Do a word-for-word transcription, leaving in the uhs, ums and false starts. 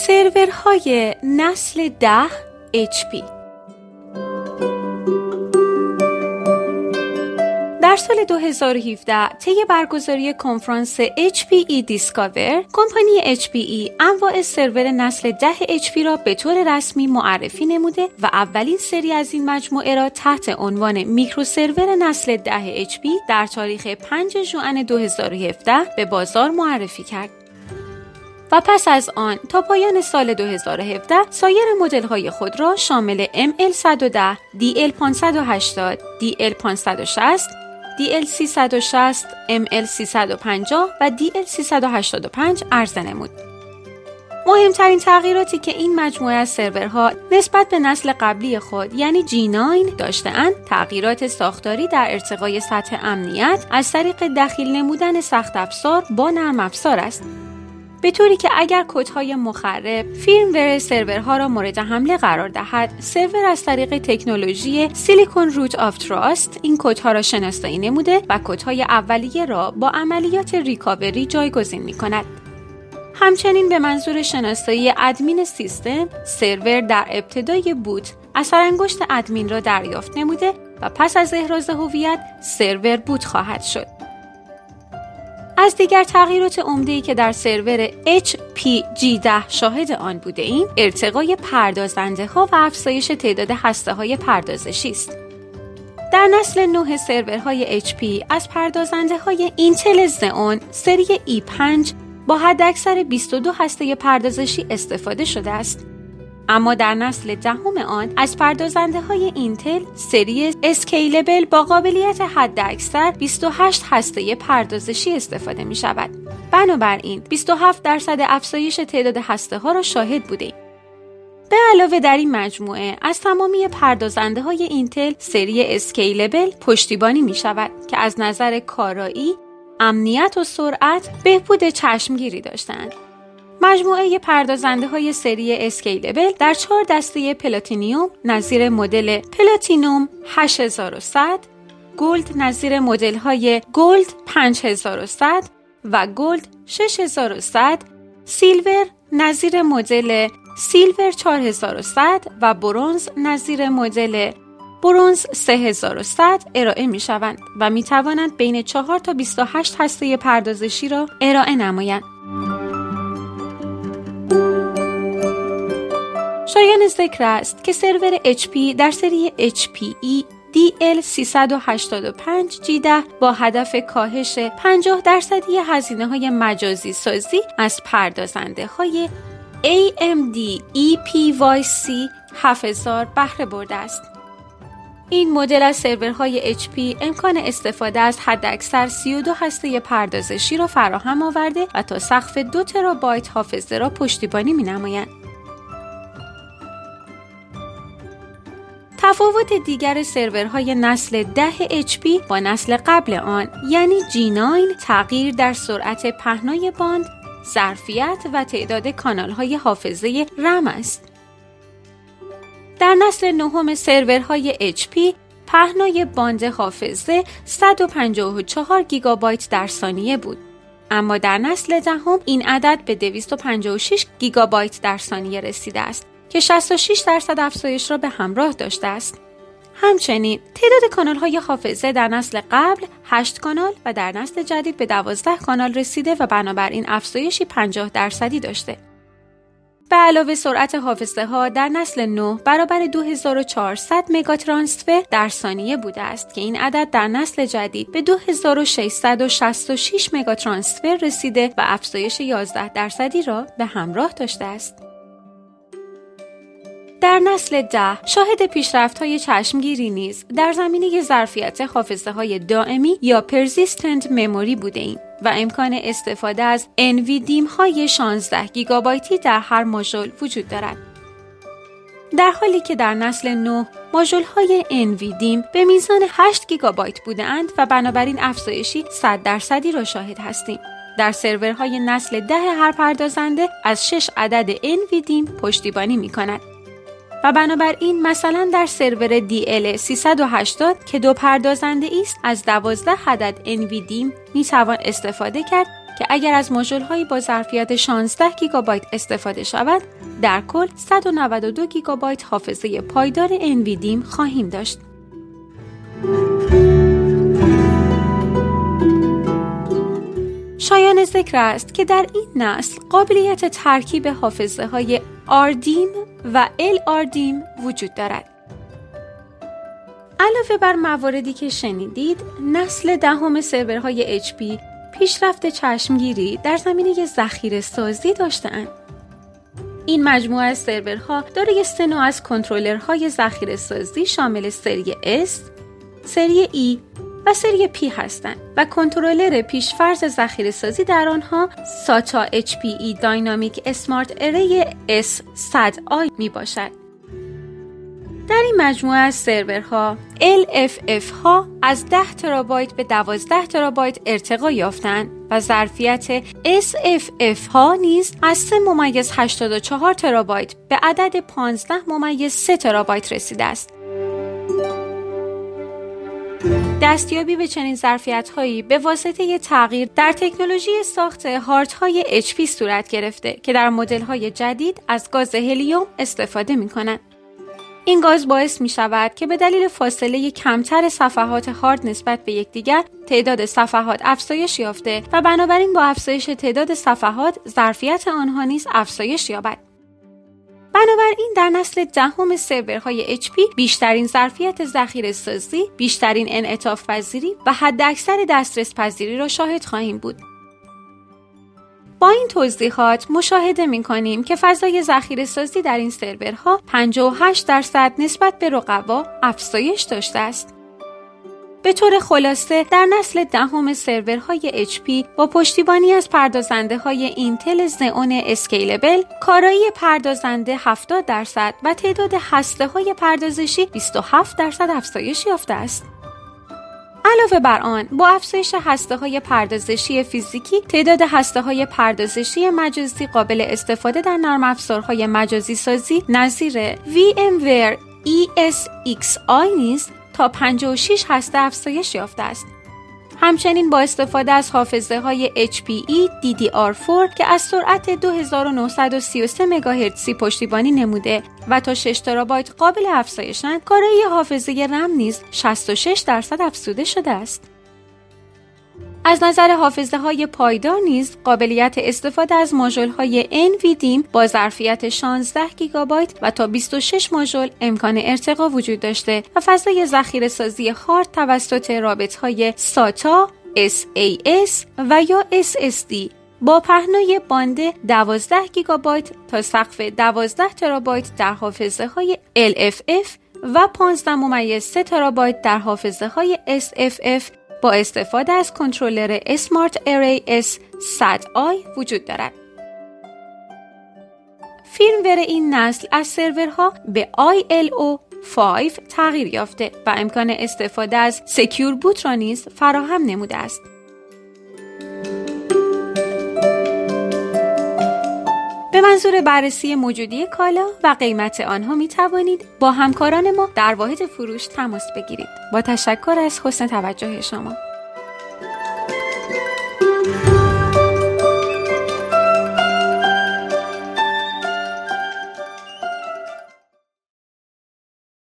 سرورهای نسل ده اچ پی. در سال دو هزار و هفده طی برگزاری کنفرانس اچ پی ای دیسکاور، کمپانی اچ پی ای انواع سرور نسل ده اچ پی را به طور رسمی معرفی نموده و اولین سری از این مجموعه را تحت عنوان میکرو سرور نسل ده اچ پی در تاریخ پنجم ژوئن دو هزار و هفده به بازار معرفی کرد. و پس از آن تا پایان سال دو هزار و هفده سایر مدل‌های خود را شامل ام ال صد و ده، دی ال پانصد و هشتاد، دی ال پانصد و شصت، دی ال سیصد و شصت، ام ال سیصد و پنجاه و دی ال سیصد و هشتاد و پنج عرضه نمود. مهمترین تغییراتی که این مجموعه از سرورها نسبت به نسل قبلی خود یعنی جی نه داشته‌اند، تغییرات ساختاری در ارتقای سطح امنیت از طریق دخیل نمودن سخت افزار با نرم افزار است. به طوری که اگر کدهای مخرب فیرمور سرورها را مورد حمله قرار دهد، سرور از طریق تکنولوژی سیلیکون روت آف تراست این کدها را شناسایی نموده و کدهای اولیه را با عملیات ریکاوری جایگزین می‌کند. همچنین به منظور شناسایی ادمین سیستم، سرور در ابتدای بوت اثر انگشت ادمین را دریافت نموده و پس از احراز هویت سرور بوت خواهد شد. از دیگر تغییرات عمده‌ای که در سرور اچ پی جی ده شاهد آن بوده ایم، ارتقای پردازنده‌ها و افزایش تعداد هسته‌های پردازشی است. در نسل نه سرورهای اچ پی از پردازنده‌های اینتل زئون سری ای پنج با حداکثر بیست و دو هسته پردازشی استفاده شده است. اما در نسل دهم آن از پردازنده‌های اینتل سری اسکیلبل با قابلیت حداکثر بیست و هشت هسته پردازشی استفاده می شود. بنابراین بیست و هفت درصد افزایش تعداد هسته‌ها را شاهد بودیم. به علاوه در این مجموعه از تمامی پردازنده‌های اینتل سری اسکیلبل پشتیبانی می شود که از نظر کارایی، امنیت و سرعت بهبود چشمگیری داشتند. مجموعه پردازنده‌های سری اسکیلبل در چهار دسته پلاتینیوم نظیر مدل پلاتینوم هشت هزار و صد، گلد نظیر مدل‌های گلد پنج هزار و صد و گلد شش هزار و صد، سیلور نظیر مدل سیلور چهار هزار و صد و برنز نظیر مدل برنز سه هزار و صد ارائه می‌شوند و می‌توانند بین چهار تا بیست و هشت هسته پردازشی را ارائه نمایند. شایان ذکر است که سرور اچ پی در سری اچ پی ای دی ال سیصد و هشتاد و پنج جی ده با هدف کاهش پنجاه درصدی هزینه‌های مجازی سازی از پردازنده‌های ای ام دی ای پی وای سی هفت هزار بهره برده است. این مدل از سرورهای اچ پی امکان استفاده از حداکثر سی و دو هسته پردازشی را فراهم آورده و تا سقف دو ترابایت حافظه را پشتیبانی می‌نمایند. تفاوت دیگر سرورهای نسل ده اچ پی با نسل قبل آن یعنی جی نه تغییر در سرعت پهنای باند، ظرفیت و تعداد کانال‌های حافظه رم است. در نسل نهم سرورهای اچ پی پهنای باند حافظه صد و پنجاه و چهار گیگابایت در ثانیه بود، اما در نسل دهم این عدد به دویست و پنجاه و شش گیگابایت در ثانیه رسیده است که شصت و شش درصد افزایش را به همراه داشته است. همچنین تعداد کانال‌های حافظه در نسل قبل هشت کانال و در نسل جدید به دوازده کانال رسیده و بنابراین افزایشی پنجاه درصدی داشته. به علاوه سرعت حافظه ها در نسل نه برابر دو هزار و چهارصد مگا ترانسفر در ثانیه بوده است که این عدد در نسل جدید به دو هزار و ششصد و شصت و شش مگا ترانسفر رسیده و افزایش یازده درصدی را به همراه داشته است. در نسل ده شاهد پیشرفت‌های چشمگیری نیز در زمینه ظرفیت حافظه‌های دائمی یا پرزیستنت مموری بوده‌ایم و امکان استفاده از انویدیم-های شانزده گیگابایتی در هر ماژول وجود دارد. در حالی که در نسل نه ماژول‌های انویدیم به میزان هشت گیگابایت بوده‌اند و بنابراین افزایشی صد درصدی را شاهد هستیم. در سرورهای نسل ده هر پردازنده از شش عدد انویدیم پشتیبانی می‌کند. و بنابراین مثلا در سرور دی ال سیصد و هشتاد که دو پردازنده است از دوازده عدد انویدیم می توان استفاده کرد که اگر از مژول‌هایی با ظرفیت شانزده گیگابایت استفاده شود، در کل صد و نود و دو گیگابایت حافظه پایدار انویدیم خواهیم داشت. شایان ذکر است که در این نسل قابلیت ترکیب حافظه های آردیم و ال آردیم وجود دارد. علاوه بر مواردی که شنیدید، نسل دهم سرورهای اچ پی پیشرفت چشمگیری در زمینه ذخیره سازی داشته‌اند. این مجموعه از سرورها دارای سه نوع از کنترلرهای ذخیره سازی شامل سری S، سری E و سری P هستند و کنترلر پیشفرض ذخیره سازی در آنها ساتا اچ پی ای داینامیک اسمارت اری اس صد آی می باشد. در این مجموعه از سرورها ال اف اف ها از ده ترابایت به دوازده ترابایت ارتقا یافتند و ظرفیت اس اف اف ها نیز از سه ممیز هشتاد و چهار ترابایت به عدد پانزده ممیز سه ترابایت رسیده است. دستیابی به چنین ظرفیت‌هایی به واسطه تغییر در تکنولوژی ساخت هاردهای اچ پی صورت گرفته که در مدل‌های جدید از گاز هلیوم استفاده می‌کنند. این گاز باعث می شود که به دلیل فاصله کمتر صفحات هارد نسبت به یکدیگر تعداد صفحات افزایش یافته و بنابراین با افزایش تعداد صفحات ظرفیت آنها نیز افزایش یابد. بنابراین در نسل دهم سرورهای اچ پی بیشترین ظرفیت ذخیره سازی، بیشترین انعطاف پذیری و حداکثر دسترس پذیری را شاهد خواهیم بود. با این توضیحات مشاهده می‌کنیم که فضای ذخیره سازی در این سرورها پنجاه و هشت درصد نسبت به رقبا افزایش داشته است. به طور خلاصه در نسل دهم سرورهای اچ پی با پشتیبانی از پردازنده‌های اینتل زئون اسکیلبل، کارایی پردازنده هفتاد درصد و تعداد هسته‌های پردازشی بیست و هفت درصد افزایش یافته است. علاوه بر آن، با افزایش هسته‌های پردازشی فیزیکی، تعداد هسته‌های پردازشی مجازی قابل استفاده در نرم افزارهای مجازی سازی نظیر VMware ای اس ایکس آی نیز تا پنجاه و شش هسته افزایش یافته است. همچنین با استفاده از حافظه‌های اچ پی ای دی دی آر چهار که از سرعت دو هزار و نهصد و سی و سه مگاهرتزی پشتیبانی نموده و تا شش ترابایت قابل افزایشند، کارایی حافظه رم نیز شصت و شش درصد افزوده شده است. از نظر حافظه‌های پایدار نیز قابلیت استفاده از ماژول‌های انویدیم با ظرفیت شانزده گیگابایت و تا بیست و شش ماژول امکان ارتقا وجود داشته و فضای ذخیره سازی هارد توسط رابطهای ساتا، اس ای اس و یا اس اس دی با پهنای باند دوازده گیگابایت تا سقف دوازده ترابایت در حافظه‌های ال اف اف و پانزده ممیز سه ترابایت در حافظه‌های اس اف اف با استفاده از کنترلر اسمارت اری اس صد آی وجود دارد. فرمور این نسل از سرورها به آی ال او پنج تغییر یافته و امکان استفاده از سکیور بوت را نیز فراهم نموده است. به منظور بررسی موجودی کالا و قیمت آنها می توانید با همکاران ما در واحد فروش تماس بگیرید. با تشکر از حسن توجه شما.